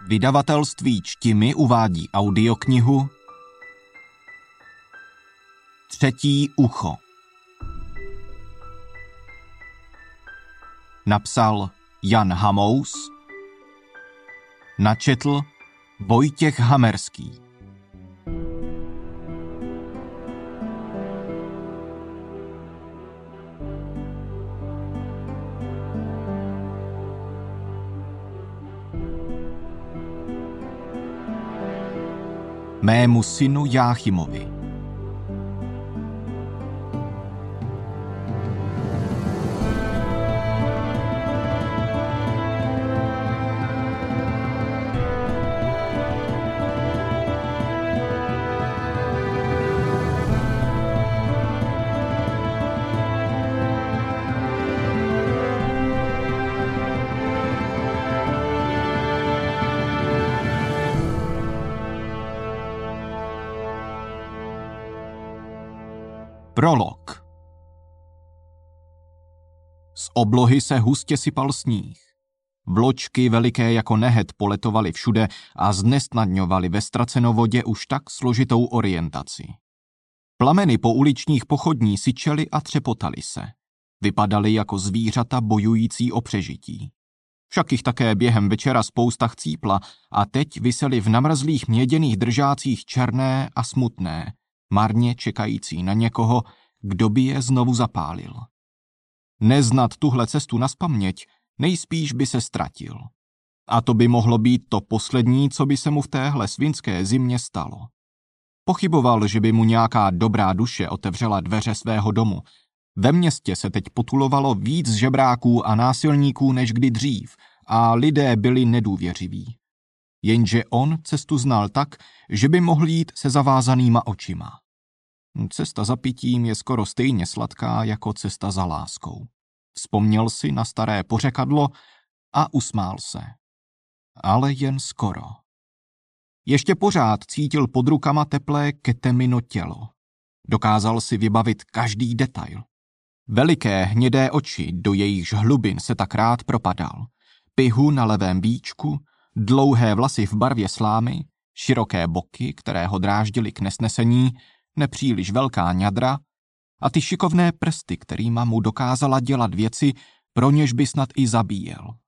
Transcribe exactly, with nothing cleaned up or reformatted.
Vydavatelství Čtimi uvádí audioknihu Třetí ucho. Napsal Jan Hamous, načetl Vojtěch Hamerský. Mému synu Jáchymovi. Prolog. Z oblohy se hustě sypal sníh. Vločky veliké jako nehet poletovaly všude a znesnadňovaly ve ztracenovodě už tak složitou orientaci. Plameny po uličních pochodní syčely a třepotaly se. Vypadaly jako zvířata bojující o přežití. Však jich také během večera spousta chcípla a teď visely v namrzlých měděných držácích černé a smutné, marně čekající na někoho, kdo by je znovu zapálil. Neznat tuhle cestu nazpaměť, nejspíš by se ztratil. A to by mohlo být to poslední, co by se mu v téhle svinské zimě stalo. Pochyboval, že by mu nějaká dobrá duše otevřela dveře svého domu. Ve městě se teď potulovalo víc žebráků a násilníků než kdy dřív a lidé byli nedůvěřiví. Jenže on cestu znal tak, že by mohl jít se zavázanýma očima. Cesta za pitím je skoro stejně sladká jako cesta za láskou. Vzpomněl si na staré pořekadlo a usmál se. Ale jen skoro. Ještě pořád cítil pod rukama teplé ketemino tělo. Dokázal si vybavit každý detail. Veliké hnědé oči, do jejichž hlubin se tak rád propadal. Pihu na levém víčku, dlouhé vlasy v barvě slámy, široké boky, které ho dráždily k nesnesení, nepříliš velká ňadra a ty šikovné prsty, kterýma mu dokázala dělat věci, pro něž by snad i zabíjel.